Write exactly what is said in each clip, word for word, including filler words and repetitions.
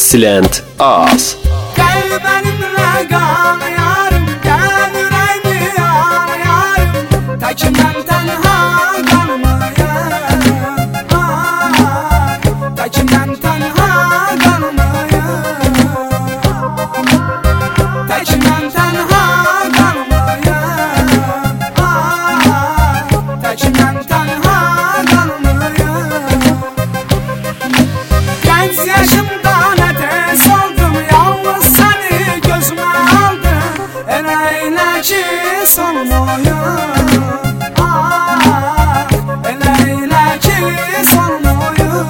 Silent az. Gel benimle kal yarım, gel yüreğimi al yarım, tekim ben tenha kalmayayım, ah, tekim ben tenha kalmayayım, tekim ben tenha kalmayayım, ah, tekim ben tenha kalmayayım. Genç yaşımda solmuyor, ah, eleyle ki solmuyor.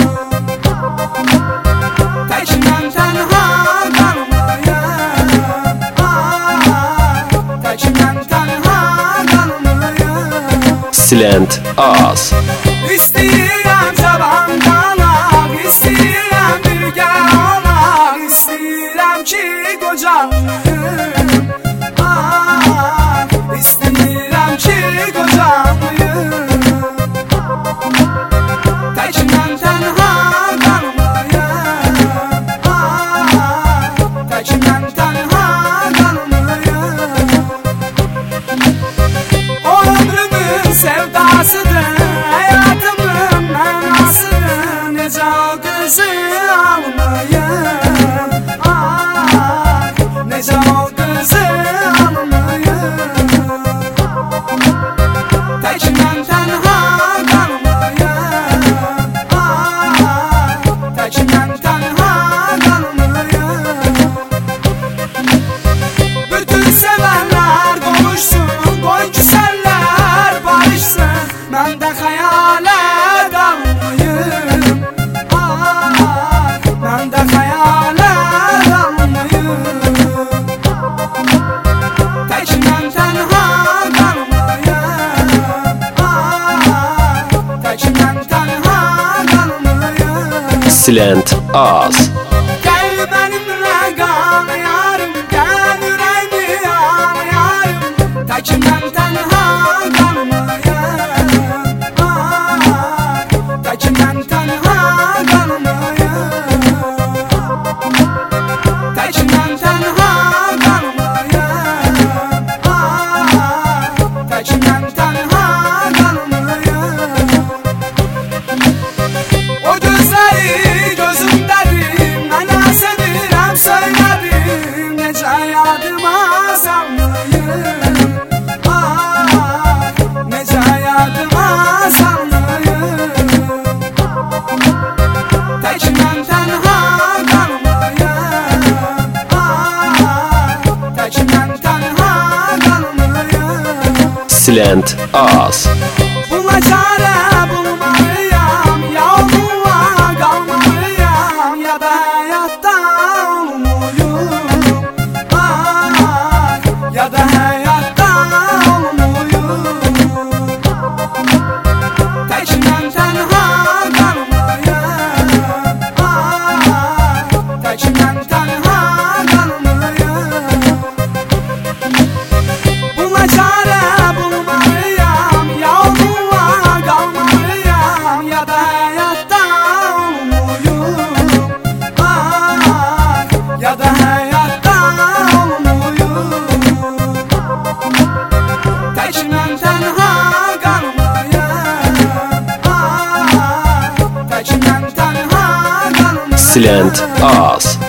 Tekinden tenha kalmayayım, ah, tekinden tenha kalmayayım. Silent az. İstəyirəm cavan qalaq, istəyirəm birgə olaq, istəyirəm ki qocalayım. İstəyirəm ki qocalayım, təkindən tənha qalmayayım, ah, təkindən tənha qalmayayım. O ömrümün sevdasıdır, həyatımın mənasıdır, necə o qızı almayım, ah, necə o qızı mən də xəyalə dalmayım, ah, mən də xəyalə dalmayım. Təkindən tənha qalmayayım, ah, təkindən tənha qalmayayım. Silent az. Gəl benimlə qal yarım, gəl yüreğimi al yarım, təkindən tənha Silent az. Buna çare bulmalıyam, ya onunla kalmalıyam, ya da hayatta olmalıyım, ah, ya da hayatta olmalıyım. Tekinden tenha kalmayayım, ah, tekinden tenha kalmayayım. Buna çare Silent az.